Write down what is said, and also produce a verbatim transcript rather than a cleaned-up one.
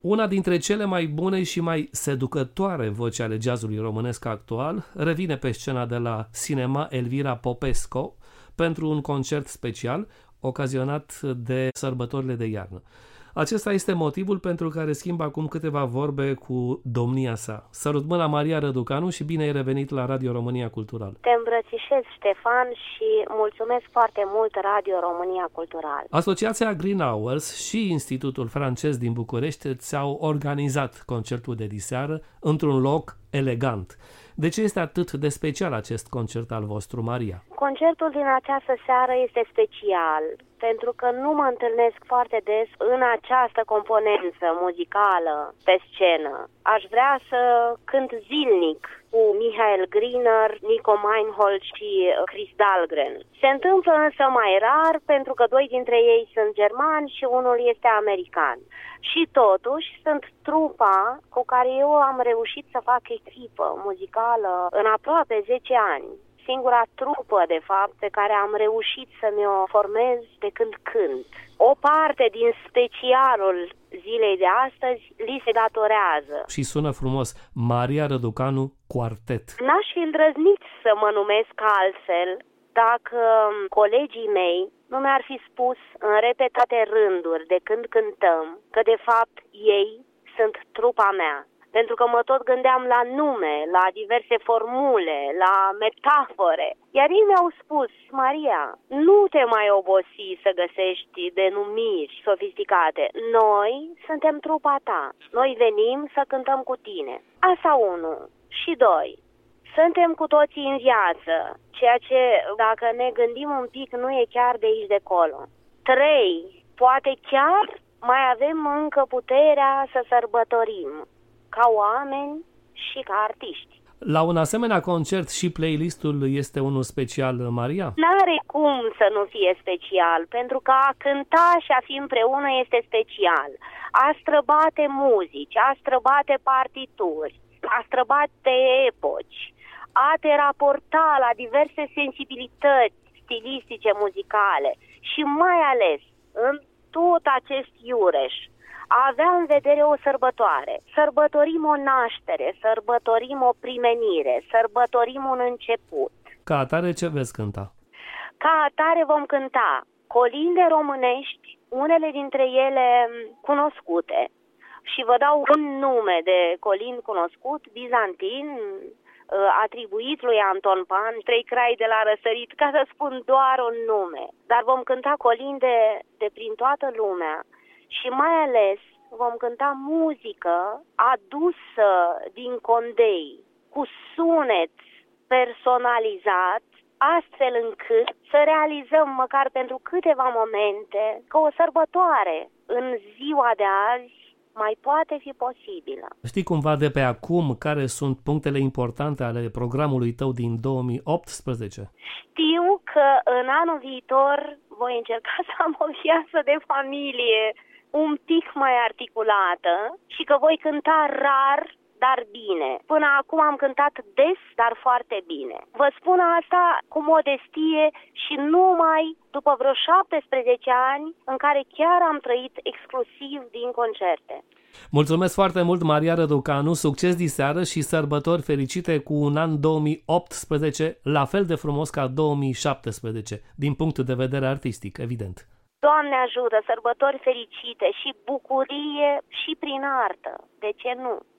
Una dintre cele mai bune și mai seducătoare voci ale jazzului românesc actual revine pe scena de la Cinema Elvira Popescu pentru un concert special ocazionat de sărbătorile de iarnă. Acesta este motivul pentru care schimb acum câteva vorbe cu domnia sa. Sărut mâna, Maria Răducanu, și bine ai revenit la Radio România Cultural. Te îmbrățișez, Ștefan, și mulțumesc foarte mult Radio România Cultural. Asociația Green Hours și Institutul Francez din București ți-au organizat concertul de diseară într-un loc elegant. De ce este atât de special acest concert al vostru, Maria? Concertul din această seară este special pentru că nu mă întâlnesc foarte des în această componență muzicală pe scenă. Aș vrea să cânt zilnic cu Michael Griner, Nico Meinhold și Chris Dahlgren. Se întâmplă însă mai rar pentru că doi dintre ei sunt germani și unul este american. Și totuși sunt trupa cu care eu am reușit să fac echipă muzicală în aproape zece ani. Singura trupă, de fapt, pe care am reușit să mi-o formez de când cânt. O parte din specialul zilei de astăzi li se datorează. Și sună frumos, Maria Răducanu Quartet. N-aș fi îndrăznit să mă numesc altfel dacă colegii mei nu mi-ar fi spus în repetate rânduri de când cântăm că de fapt ei sunt trupa mea. Pentru că mă tot gândeam la nume, la diverse formule, la metafore. Iar ei mi-au spus, Maria, nu te mai obosi să găsești denumiri sofisticate. Noi suntem trupa ta. Noi venim să cântăm cu tine. Asta unu. Și doi. Suntem cu toții în viață, ceea ce, dacă ne gândim un pic, nu e chiar de aici de colo. Trei. Poate chiar mai avem încă puterea să sărbătorim ca oameni și ca artiști. La un asemenea concert și playlistul este unul special, Maria? N-are cum să nu fie special, pentru că a cânta și a fi împreună este special. A străbate muzici, a străbate partituri, a străbate epoci, a te raporta la diverse sensibilități stilistice muzicale și mai ales în tot acest iureș a avea în vedere o sărbătoare. Sărbătorim o naștere, sărbătorim o primenire, sărbătorim un început. Ca atare ce veți cânta? Ca atare vom cânta colinde românești, unele dintre ele cunoscute. Și vă dau un nume de colind cunoscut, bizantin, atribuit lui Anton Pan, Trei crai de la răsărit, ca să spun doar un nume. Dar vom cânta colinde de prin toată lumea. Și mai ales vom cânta muzică adusă din condei, cu sunet personalizat, astfel încât să realizăm măcar pentru câteva momente că o sărbătoare în ziua de azi mai poate fi posibilă. Știi cumva de pe acum care sunt punctele importante ale programului tău din două mii optsprezece? Știu că în anul viitor voi încerca să am o viață de familie un pic mai articulată și că voi cânta rar, dar bine. Până acum am cântat des, dar foarte bine. Vă spun asta cu modestie și numai după vreo șaptesprezece ani în care chiar am trăit exclusiv din concerte. Mulțumesc foarte mult, Maria Răducanu, succes diseară și sărbători fericite cu un an două mii optsprezece la fel de frumos ca două mii șaptesprezece, din punct de vedere artistic, evident. Doamne ajută, sărbători fericite și bucurie și prin artă. De ce nu?